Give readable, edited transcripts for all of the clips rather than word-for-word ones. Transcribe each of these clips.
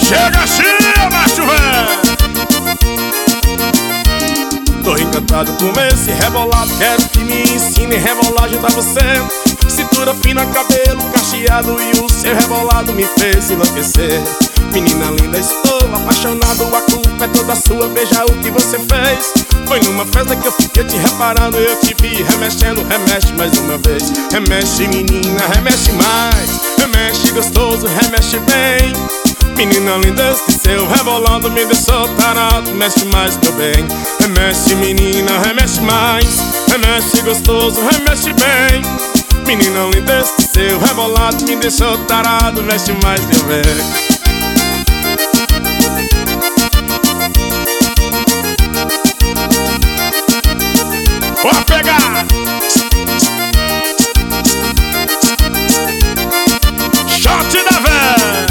Chega, macho velho. Tô encantado com esse rebolado, quero que me ensine rebolagem pra você. Cintura fina, cabelo cacheado e o seu rebolado me fez enlouquecer. Menina linda, estou apaixonado, a culpa é toda sua, veja o que você fez. Foi numa festa que eu fiquei te reparando, eu te vi remexendo, remexe mais uma vez. Remexe menina, remexe mais, remexe gostoso, remexe bem. Menina linda, esse seu rebolando me deixou tarado, mexe mais meu bem. Remexe menina, remexe mais, remexe gostoso, remexe bem. Menina linda, esse seu rebolado me deixou tarado, mexe mais meu bem. Bora pegar! Shot da véia!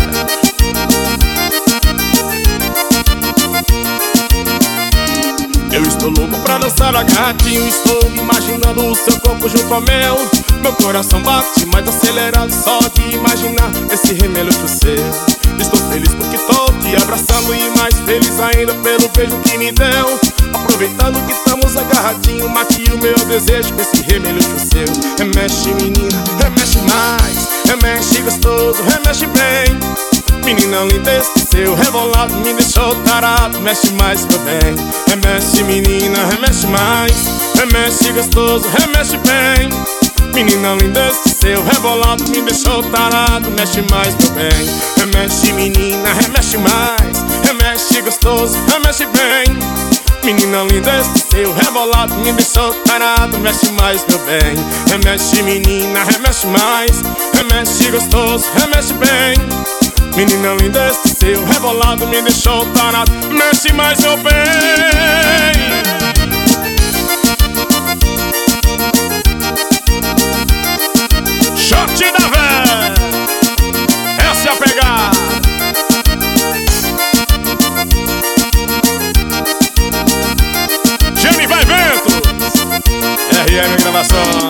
Eu estou louco pra dançar agarradinho, estou imaginando o seu corpo junto ao meu. Meu coração bate mais acelerado só de imaginar esse remelo pro seu. Estou feliz porque tô te abraçando e mais feliz ainda pelo beijo que me deu. Aproveitando que estamos agarradinho, mate o meu desejo com esse remelho pro seu. Remexe menina, remexe mais, remexe gostoso, remexe bem. Menina linda, esse seu rebolado me deixou tarado, mexe mais meu bem. Remexe menina, remexe mais, remexe gostoso, remexe bem. Menina linda, esse seu rebolado me deixou tarado, mexe mais meu bem. Remexe menina, remexe mais, remexe gostoso, remexe bem. Menina linda, esse seu rebolado me deixou tarado, mexe mais meu bem. Remexe menina, remexe mais, remexe gostoso, remexe bem. Menina linda, esse seu rebolado me deixou tarado, mexe mais meu bem. Shot da véia, essa é a pegada. Jane vai Ventos, RM Gravações.